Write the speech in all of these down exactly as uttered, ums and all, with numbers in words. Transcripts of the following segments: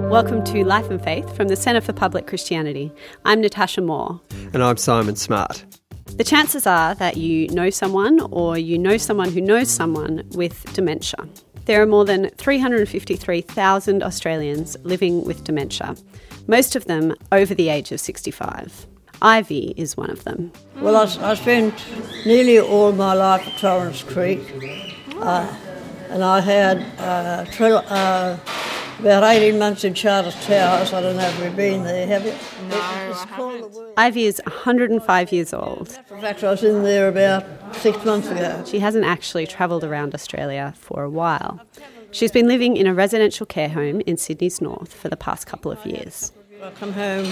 Welcome to Life and Faith from the Centre for Public Christianity. I'm Natasha Moore. And I'm Simon Smart. The chances are that you know someone or you know someone who knows someone with dementia. There are more than three hundred fifty-three thousand Australians living with dementia, most of them over the age of sixty-five. Ivy is one of them. Well, I, I spent nearly all my life at Torrens Creek, uh, and I had uh, tri- uh, about eighteen months in Charters Towers. I don't know if you've been there, have you? No, it's called the Ivy is one hundred five years old. In fact, I was in there about six months ago. She hasn't actually travelled around Australia for a while. She's been living in a residential care home in Sydney's north for the past couple of years. I come home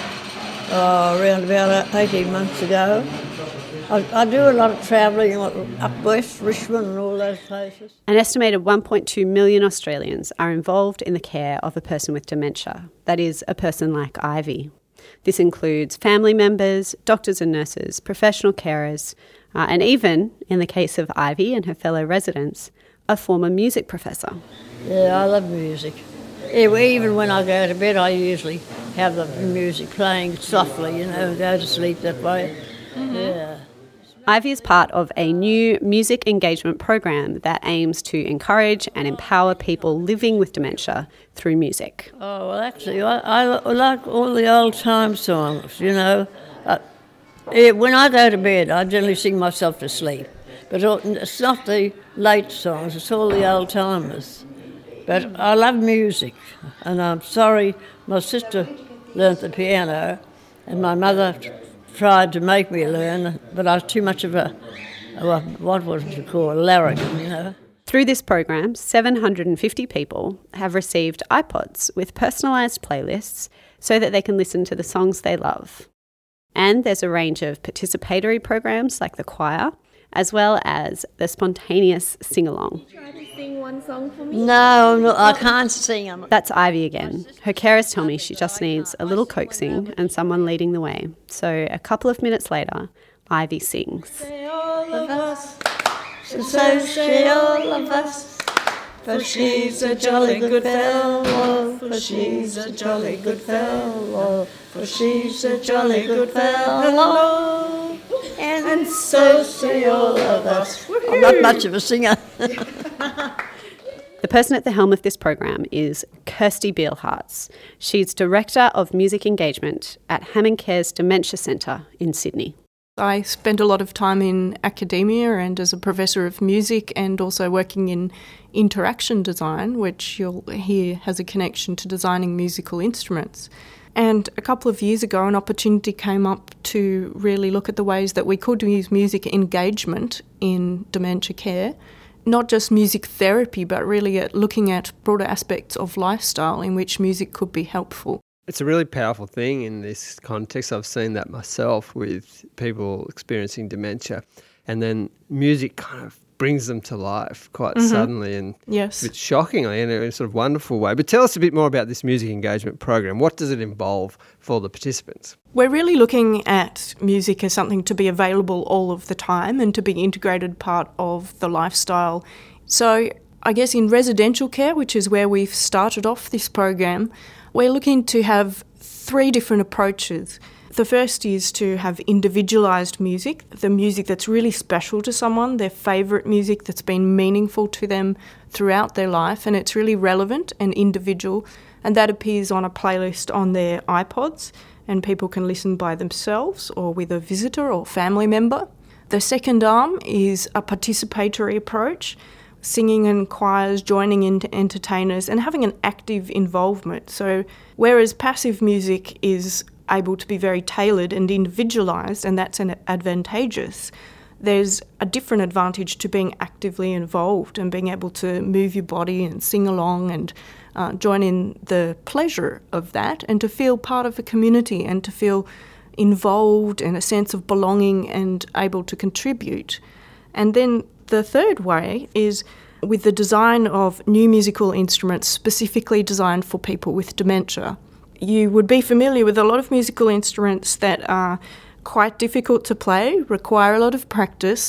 uh, around about eighteen months ago. I, I do a lot of travelling up west, Richmond and all those places. An estimated one point two million Australians are involved in the care of a person with dementia, that is, a person like Ivy. This includes family members, doctors and nurses, professional carers, uh, and even, in the case of Ivy and her fellow residents, a former music professor. Yeah, I love music. Yeah, even when I go to bed, I usually have the music playing softly, you know, and go to sleep that way. Mm-hmm. Yeah. Ivy is part of a new music engagement program that aims to encourage and empower people living with dementia through music. Oh, well, actually, I, I like all the old-time songs, you know. Uh, yeah, when I go to bed, I generally sing myself to sleep. But it's not the late songs, it's all the old-timers. But I love music, and I'm sorry my sister learnt the piano, and my mother tried to make me learn, but I was too much of a, a what was it called, a larrikin, you know. Through this program, seven hundred fifty people have received iPods with personalised playlists so that they can listen to the songs they love. And there's a range of participatory programs like the choir, as well as the spontaneous sing-along. Try to sing one song for me? No, no, I can't sing. That's Ivy again. Her carers tell me she just needs a little coaxing and someone leading the way. So a couple of minutes later, Ivy sings. Say all of us, so say all of us, for she's a jolly good fellow, for she's a jolly good fellow, for she's a jolly good fellow. And, and so say all of us. I'm not much of a singer. The person at the helm of this program is Kirsty Beilhartz. She's Director of Music Engagement at Hammond Care's Dementia Centre in Sydney. I spent a lot of time in academia and as a professor of music, and also working in interaction design, which you'll hear has a connection to designing musical instruments. And a couple of years ago, an opportunity came up to really look at the ways that we could use music engagement in dementia care. Not just music therapy, but really at looking at broader aspects of lifestyle in which music could be helpful. It's a really powerful thing in this context. I've seen that myself with people experiencing dementia. And then music kind of brings them to life quite mm-hmm. suddenly and yes. a bit shockingly in a sort of wonderful way. But tell us a bit more about this music engagement program. What does it involve for the participants? We're really looking at music as something to be available all of the time and to be integrated part of the lifestyle. So I guess in residential care, which is where we've started off this program, we're looking to have three different approaches. The first is to have individualised music, the music that's really special to someone, their favourite music that's been meaningful to them throughout their life, and it's really relevant and individual, and that appears on a playlist on their iPods, and people can listen by themselves or with a visitor or family member. The second arm is a participatory approach, singing in choirs, joining in entertainers, and having an active involvement. So whereas passive music is able to be very tailored and individualised, and that's an advantageous, there's a different advantage to being actively involved and being able to move your body and sing along and uh, join in the pleasure of that, and to feel part of a community and to feel involved and a sense of belonging and able to contribute. And then the third way is with the design of new musical instruments specifically designed for people with dementia. You would be familiar with a lot of musical instruments that are quite difficult to play, require a lot of practice,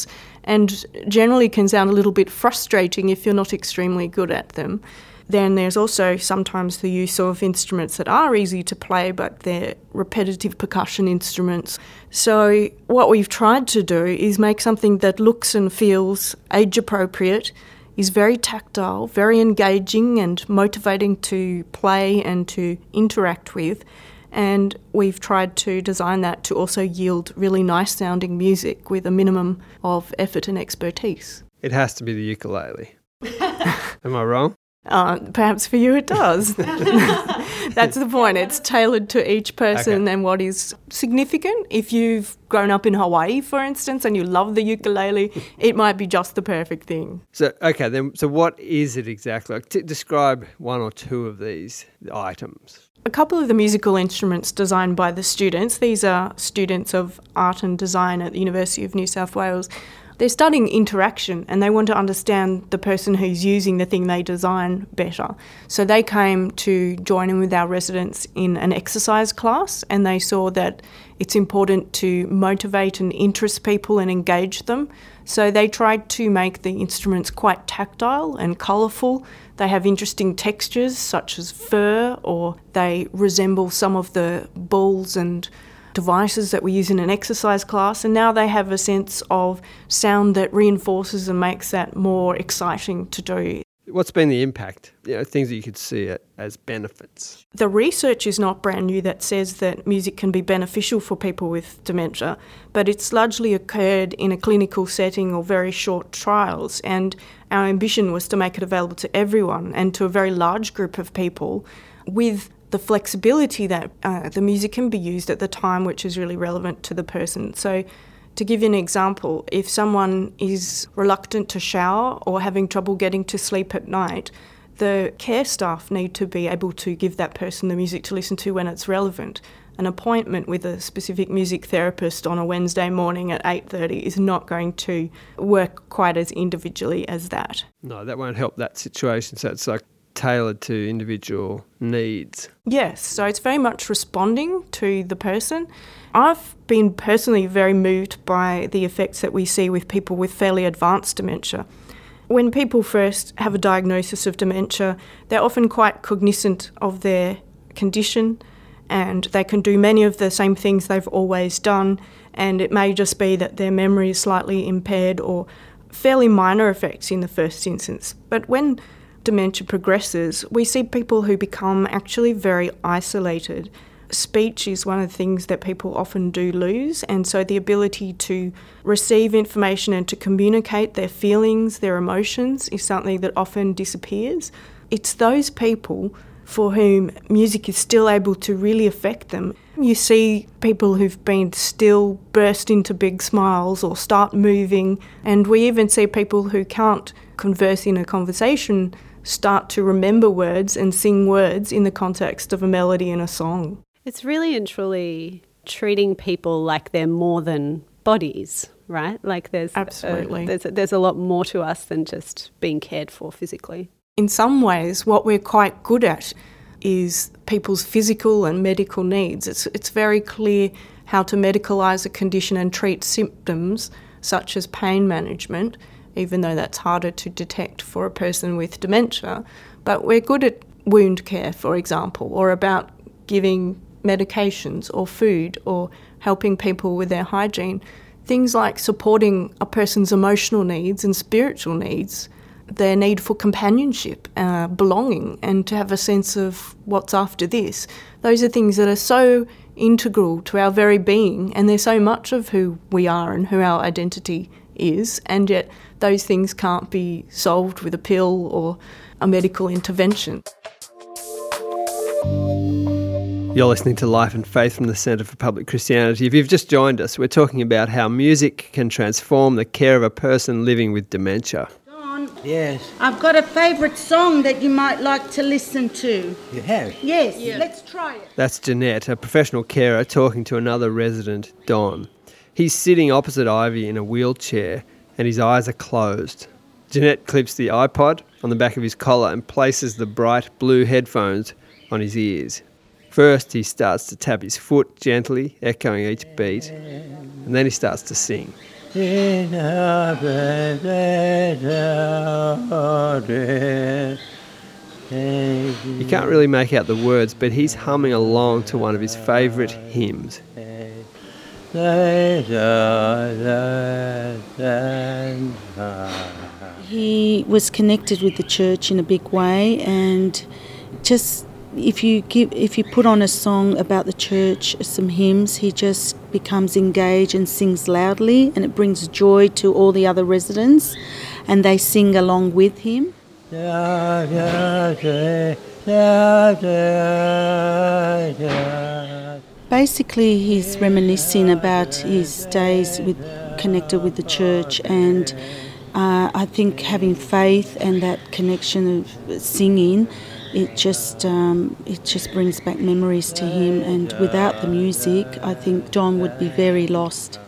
and generally can sound a little bit frustrating if you're not extremely good at them. Then there's also sometimes the use of instruments that are easy to play, but they're repetitive percussion instruments. So what we've tried to do is make something that looks and feels age-appropriate, is very tactile, very engaging and motivating to play and to interact with. And we've tried to design that to also yield really nice-sounding music with a minimum of effort and expertise. It has to be the ukulele. Am I wrong? Uh, perhaps for you it does. That's the point. It's tailored to each person Okay. and what is significant. If you've grown up in Hawaii, for instance, and you love the ukulele, it might be just the perfect thing. So, okay, then, so what is it exactly? Like, t- describe one or two of these items. A couple of the musical instruments designed by the students, these are students of art and design at the University of New South Wales. They're studying interaction and they want to understand the person who's using the thing they design better. So they came to join in with our residents in an exercise class, and they saw that it's important to motivate and interest people and engage them. So they tried to make the instruments quite tactile and colourful. They have interesting textures such as fur, or they resemble some of the balls and devices that we use in an exercise class, and now they have a sense of sound that reinforces and makes that more exciting to do. What's been the impact? You know, things that you could see it as benefits. The research is not brand new that says that music can be beneficial for people with dementia, but it's largely occurred in a clinical setting or very short trials, and our ambition was to make it available to everyone and to a very large group of people with the flexibility that uh, the music can be used at the time which is really relevant to the person. So to give you an example, if someone is reluctant to shower or having trouble getting to sleep at night, the care staff need to be able to give that person the music to listen to when it's relevant. An appointment with a specific music therapist on a Wednesday morning at eight thirty is not going to work quite as individually as that. No, that won't help that situation. So it's like tailored to individual needs. Yes, so it's very much responding to the person. I've been personally very moved by the effects that we see with people with fairly advanced dementia. When people first have a diagnosis of dementia, they're often quite cognizant of their condition, and they can do many of the same things they've always done, and it may just be that their memory is slightly impaired or fairly minor effects in the first instance. But when dementia progresses, we see people who become actually very isolated. Speech is one of the things that people often do lose, and so the ability to receive information and to communicate their feelings, their emotions, is something that often disappears. It's those people for whom music is still able to really affect them. You see people who've been still burst into big smiles or start moving, and we even see people who can't converse in a conversation start to remember words and sing words in the context of a melody in a song. It's really and truly treating people like they're more than bodies, right? Like there's Absolutely. A, there's, a, there's a lot more to us than just being cared for physically. In some ways, what we're quite good at is people's physical and medical needs. It's, it's very clear how to medicalise a condition and treat symptoms such as pain management, even though that's harder to detect for a person with dementia. But we're good at wound care, for example, or about giving medications or food or helping people with their hygiene. Things like supporting a person's emotional needs and spiritual needs, their need for companionship, uh, belonging, and to have a sense of what's after this. Those are things that are so integral to our very being, and they're so much of who we are and who our identity is, and yet those things can't be solved with a pill or a medical intervention. You're listening to Life and Faith from the Centre for Public Christianity. If you've just joined us, we're talking about how music can transform the care of a person living with dementia. Don, Yes, I've got a favourite song that you might like to listen to. you have. Yes, let's try it. That's Jeanette, a professional carer, talking to another resident, Don. He's sitting opposite Ivy in a wheelchair and his eyes are closed. Jeanette clips the iPod on the back of his collar and places the bright blue headphones on his ears. First, he starts to tap his foot gently, echoing each beat, and then he starts to sing. You can't really make out the words, but he's humming along to one of his favourite hymns. He was connected with the church in a big way, and just if you give, if you put on a song about the church, some hymns, he just becomes engaged and sings loudly, and it brings joy to all the other residents, and they sing along with him. Basically, he's reminiscing about his days with connected with the church, and uh, I think having faith and that connection of singing, it just um, it just brings back memories to him. And without the music, I think Don would be very lost.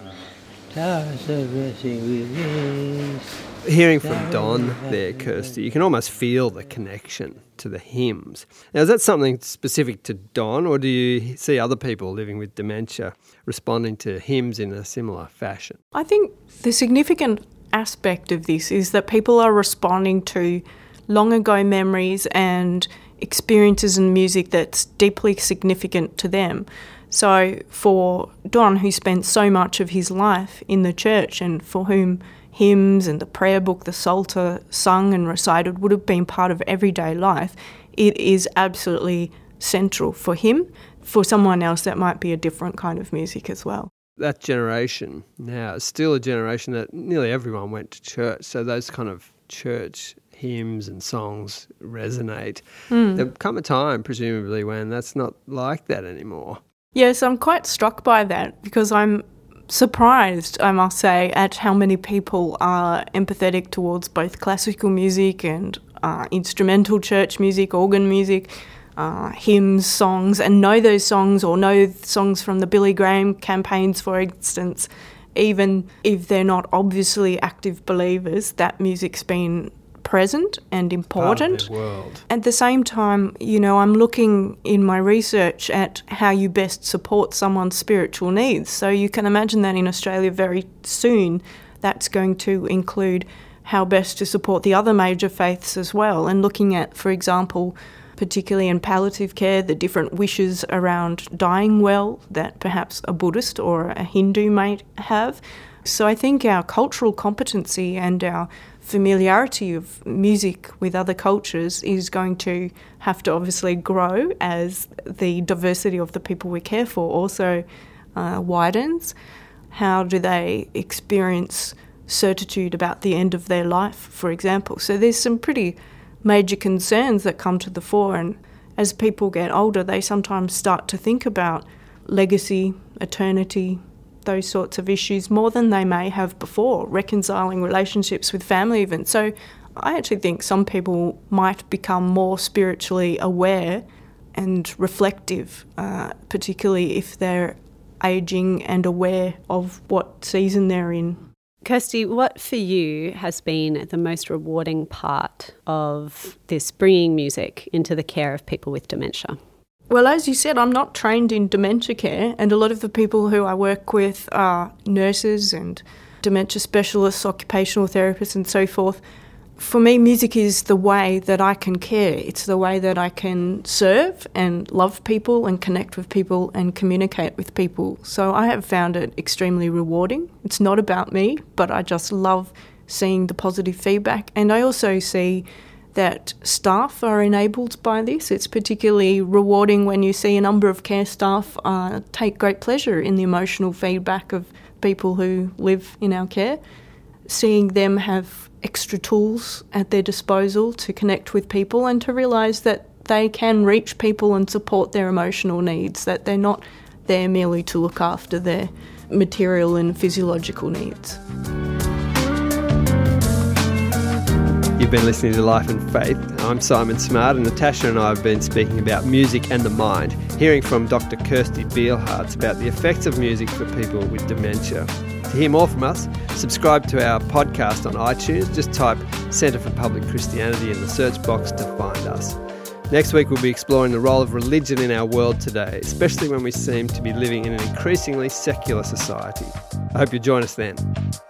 Hearing from Don there, Kirsty, you can almost feel the connection to the hymns. Now, is that something specific to Don, or do you see other people living with dementia responding to hymns in a similar fashion? I think the significant aspect of this is that people are responding to long ago memories and experiences in music that's deeply significant to them. So for Don, who spent so much of his life in the church and for whom hymns and the prayer book, the Psalter, sung and recited would have been part of everyday life, it is absolutely central for him. For someone else, that might be a different kind of music as well. That generation now is still a generation that nearly everyone went to church, so those kind of church hymns and songs resonate. Mm. There'll come a time, presumably, when that's not like that anymore. Yes, I'm quite struck by that because I'm surprised, I must say, at how many people are empathetic towards both classical music and uh, instrumental church music, organ music, uh, hymns, songs, and know those songs or know songs from the Billy Graham campaigns, for instance. Even if they're not obviously active believers, that music's been present and important. Part of their world. At the same time, you know, I'm looking in my research at how you best support someone's spiritual needs. So you can imagine that in Australia very soon that's going to include how best to support the other major faiths as well, and looking at, for example, particularly in palliative care, the different wishes around dying well that perhaps a Buddhist or a Hindu might have. So I think our cultural competency and our familiarity of music with other cultures is going to have to obviously grow as the diversity of the people we care for also uh, widens. How do they experience certitude about the end of their life, for example? So there's some pretty major concerns that come to the fore, and as people get older, they sometimes start to think about legacy, eternity, those sorts of issues more than they may have before, reconciling relationships with family even. So I actually think some people might become more spiritually aware and reflective, uh, particularly if they're ageing and aware of what season they're in. Kirsty, what for you has been the most rewarding part of this bringing music into the care of people with dementia? Well, as you said, I'm not trained in dementia care, and a lot of the people who I work with are nurses and dementia specialists, occupational therapists and so forth. For me, music is the way that I can care. It's the way that I can serve and love people and connect with people and communicate with people. So I have found it extremely rewarding. It's not about me, but I just love seeing the positive feedback. And I also see that staff are enabled by this. It's particularly rewarding when you see a number of care staff uh, take great pleasure in the emotional feedback of people who live in our care. Seeing them have extra tools at their disposal to connect with people and to realise that they can reach people and support their emotional needs, that they're not there merely to look after their material and physiological needs. You've been listening to Life and Faith. I'm Simon Smart, and Natasha and I have been speaking about music and the mind, hearing from Doctor Kirsty Beilharz about the effects of music for people with dementia. To hear more from us, subscribe to our podcast on iTunes. Just type Centre for Public Christianity in the search box to find us. Next week we'll be exploring the role of religion in our world today, especially when we seem to be living in an increasingly secular society. I hope you'll join us then.